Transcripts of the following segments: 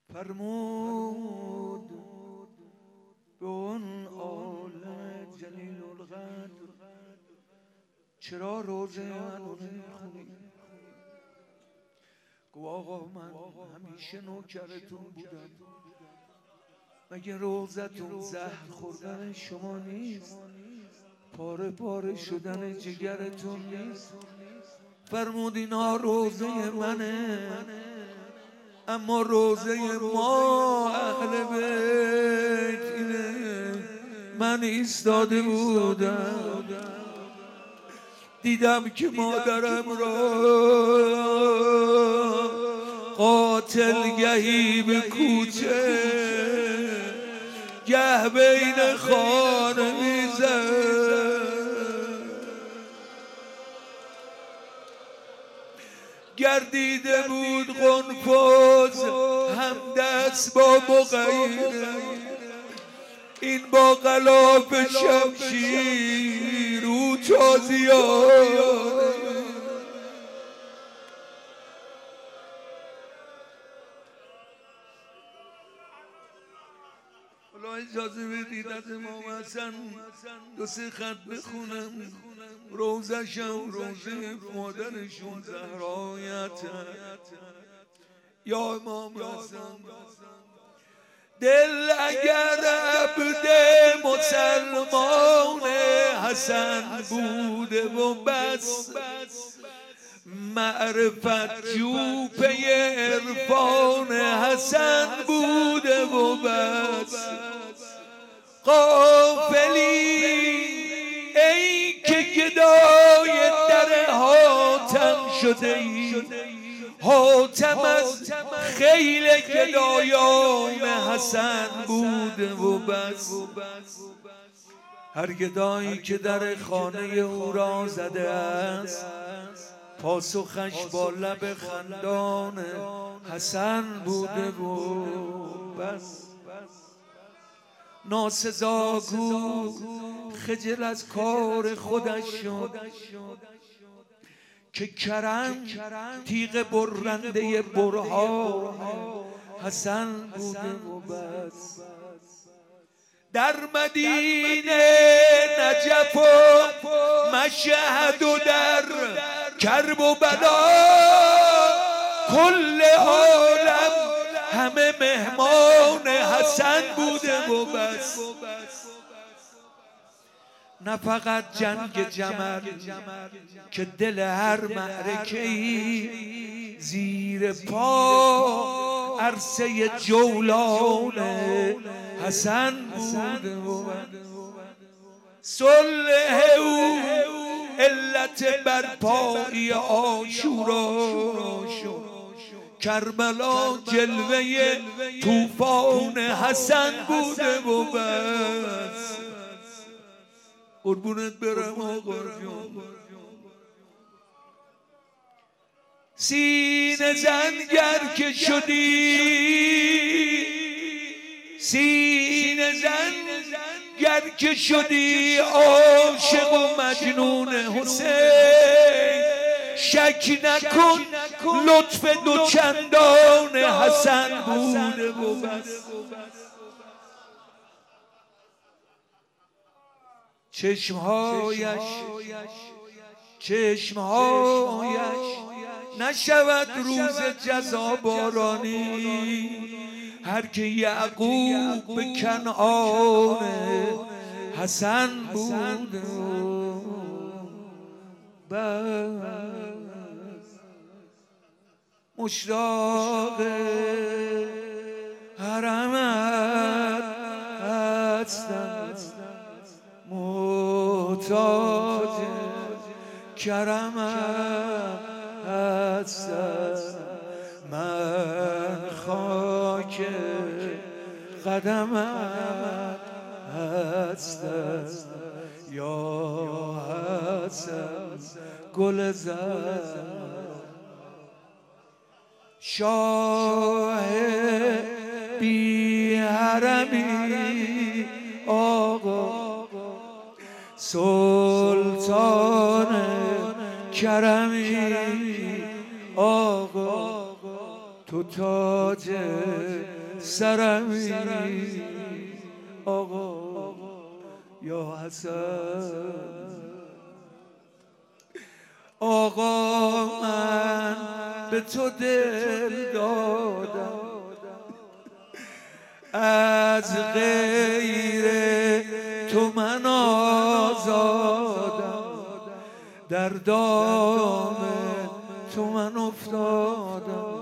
فرمود به اون عالم جلیل القدر چرا روزه منو نمیخونی؟ گو آقا من همیشه نوکرتون بودم، مگه روزتون زهر خوردن شما نیست؟ پاره پاره شدن جگرتون نیست؟ فرمود اینا روزه منه، اما روزه ما اهل بیت اینه. من ایستاده بودم دیدم که مادرم را قاتل گهی به کوچه گه بین خانه میزد، گردیده بود قنفذ هم دست با مغیره، این با غلاف شمشیر او تازیانه. حالا اجازه بدید از امام حسن دو سه خط بخونم. روزشم روزه مادرشون زهرایت یا امام حسن. دل اگر عبد مسلمان حسن بوده و بس، معرفت جو پی عرفان حسن بوده و بس. غافلی ای که گدای در حاتم شده ای، حاتم از خیل گدایان حسن بوده و بس. هر گدایی که در خانه او را زده است، پاسخش با لب خندان حسن بوده و بس. ناسزاگو خجل از کار خودش شد که کرم تیغ برنده برها حسن بوده و بس. در مدینه نجف و مشهد و در کرب و بلا کل عالم همه مهمان حسن بوده و بس. نه فقط جنگ جمل که دل هر معرکه‌ای زیر پا عرصه جولان حسن بوده و صلح او علت برپایی عاشورا شد، کربلا جلوه طوفان حسن بوده و بس. قربونت برم آقا جان. سینه زنگر که شدی، سینه زنگر که شدی عاشق و مجنون حسین، شک نکن لطف دو چندان حسن بوده و بس. چشمهایش نشود روز جزا بارانی، هر که یعقوب به کنعان حسن بود بس. مشتاق حرمت هستم، محتاج کرمت هستم، من خاک قدمت هستم، یا حسن گل زر. شاه بی حرمی آقا، سلطان کرمی آقا، تو تاج سرمی آقا یا حسن. آقا من به تو دل دادم، از غیر تو من آزادم، در دام تو من افتادم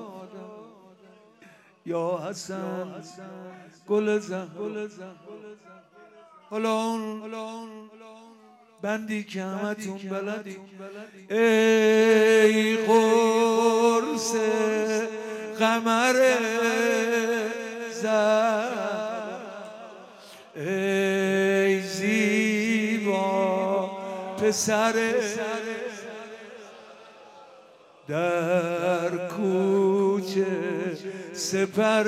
یا حسن گل زهر. حالا اون بندی که همتون بلدی، ای قرص قمر زهر، ای زیبا پسر در کوچه سپر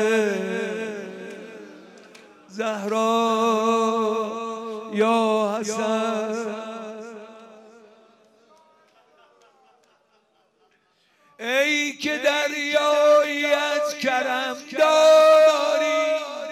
زهرا یا حسن. ای که دریایی از کرم داری،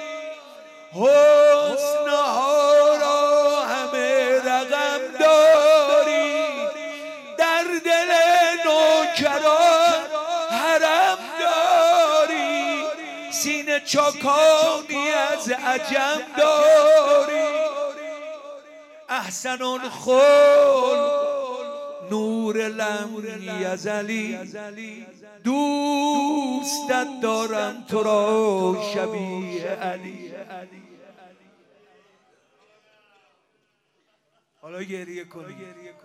حسنها را همه رقم داری، در دل نوکران حرم داری، سینه چاکانی از عجم داری، احسن الخلق نور لم یزلی، دوستت دارم تو را شبیه علی. حالا گریه کنی،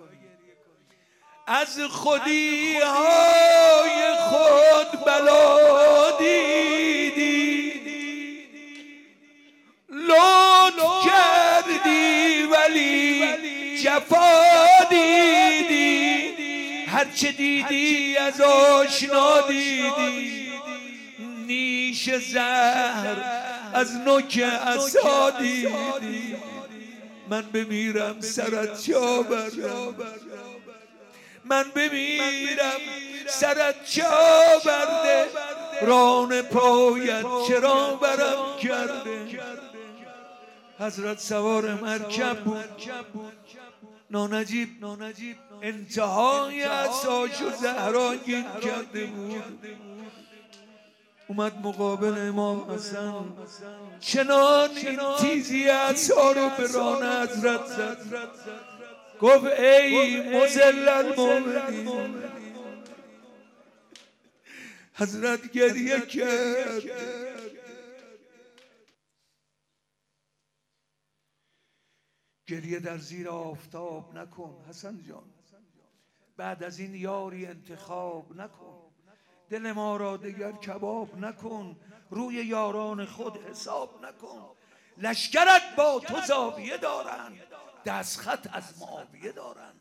از خودی های خود بلا دیدی، لطف کردی ولی جفا دیدی، هرچه دیدی از آشنا دیدی، نیش زهر از نوک عصا دیدی، من بمیرم سرت چا بردم، من بمیرم سرت چا برده، ران پایت چرا برم کرده. حضرت سوار مرکب بود، نانجیب انتهای عصاش و زهرا گین کرده بود، اومد مقابل امام حسن، چنان این تیزی عصا رو به ران حضرت زد، گفت ای مذل المؤمنین. حضرت گریه کرد، گریه در زیر آفتاب نکن حسن جان، بعد از این یاری انتخاب نکن، دل ما را دیگر کباب نکن، روی یاران خود حساب نکن، لشکرت با تو زاویه دارن، دستخط از معاویه دارن،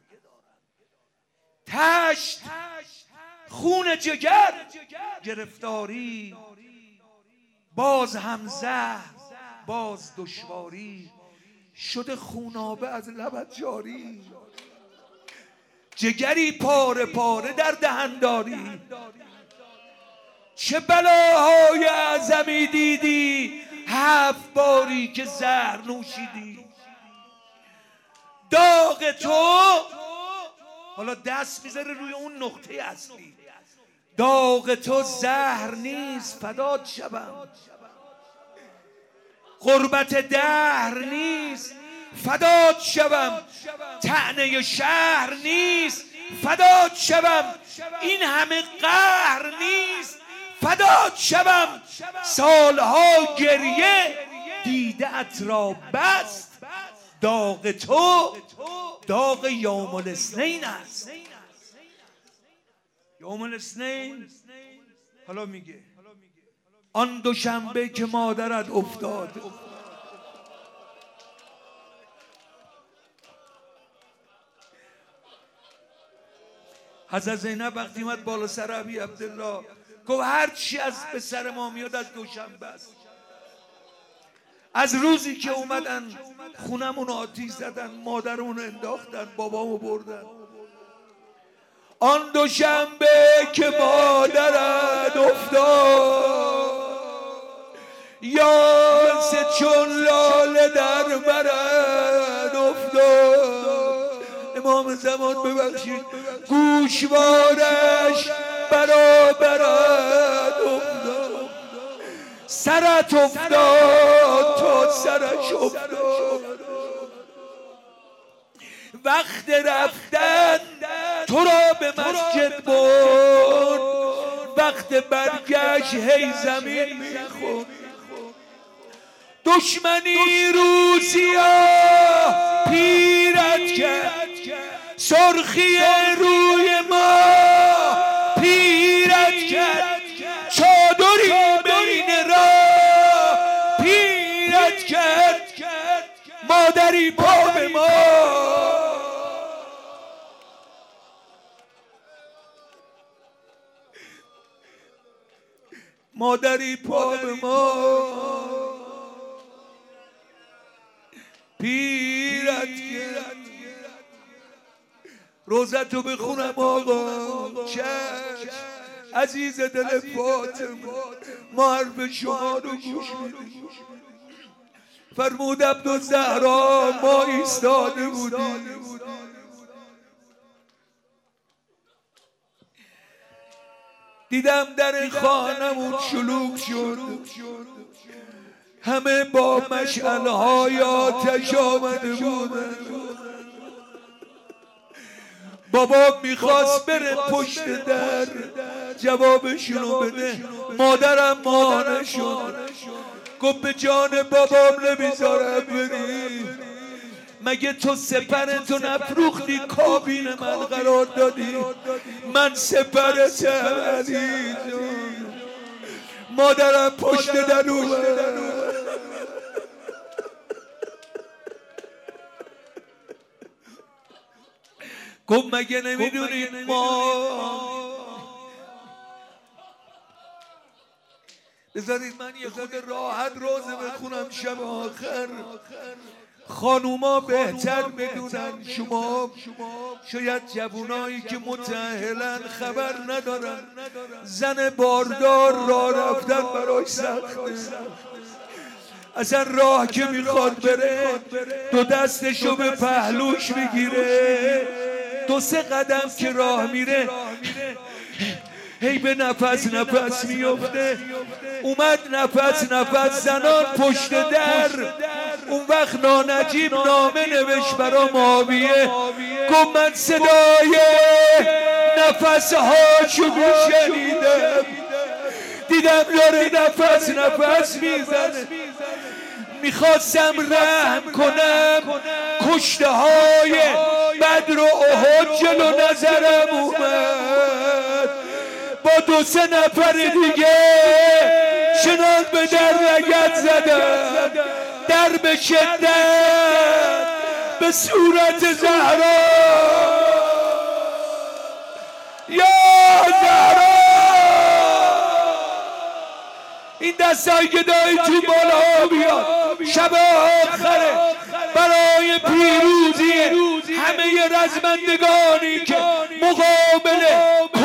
تشت خون جگر گرفتاری، باز هم زهر باز دشواری، شده خونابه از لبت جاری، جگری پاره پاره در دهن داری، چه بلاهای اعظمی دیدی 7 باری که زهر نوشیدی، داغ تو، حالا دست میذاره روی اون نقطه اصلی، داغ تو زهر نیست فدات شوم، غربت دهر نیست فدات شوم، طعنه شهر نیست فدات شوم، این همه قهر نیست فدات شوم، سالها گریه دیده ات را بست، داغ تو داغ یوم الاثنین است. یوم الاثنین حالا میگه آن دوشنبه که مادرت افتاد، حضرت زینب وقتی اومد بالا سر ابی عبدالله گفت هر چی از به سر ما میاد از دوشنبه است، از روزی که اومدن خونمون آتیش زدن، مادرمون انداختن، بابامو بردن، آن دوشنبه که مادرت افتاد یاس چون لاله در برد افتاد. امام زمان ببخشید گوشوارش برابرد افتاد. سرت افتاد تا سرش افتاد. وقت رفتن تو را به مسجد برد، وقت برگشت هی زمین میخورد. دشمنی روسیا پیرت کرد، سرخی روی ما پیرت کرد، چادری بین راه پیرت کرد، مادری پا به ما. مادری پا به ما پیرت کرد. روزتو بخونم آقا چشم عزیز دل فاطمه، ما حرف شما رو گوش میدیم. فرمود عبدالزهرا ما ایستاده بودیم، دیدم در خانمون شلوغ شد، همه با مشعل‌های آتش آمده بودن. بابا میخواست بره پشت در جوابشونو بده، مادرم مانع شد، گفت به جان بابام نمیذارم بری. مگه تو سپرتو نفروختی کابین من قرار دادی؟ من سپرتم علی جان. مادرم پشت در اومد، گفت مگه نمیدونید ما. بذارید من یه خود راحت روزه بخونم شب آخر. خانوما بهتر بدونن، شما شاید جوونایی که متأهلن خبر ندارن، زن باردار راه رفتن براش سخته. اصلا راه که میخواد بره دو دستشو به پهلوش بگیره، دو سه قدم که راه میره هی به نفس میفته. اومد نفس زنان پشت در. اون وقت نانجیب نامه نوشت برا معاویه، گفت من صدای نفسهاشو شنیدم، دیدم داره نفس میزنه، میخواستم رحم کنم، کشته های بدر و احد جلو نظرم اومد. با دو سه نفر دیگه چنان به در لگد زدم، در به شدت به صورت زهرا. یا زهرا این دستایی که داری تو بالا بیاد، شب آخره برای پیروزی همه رزمندگانی که مقابل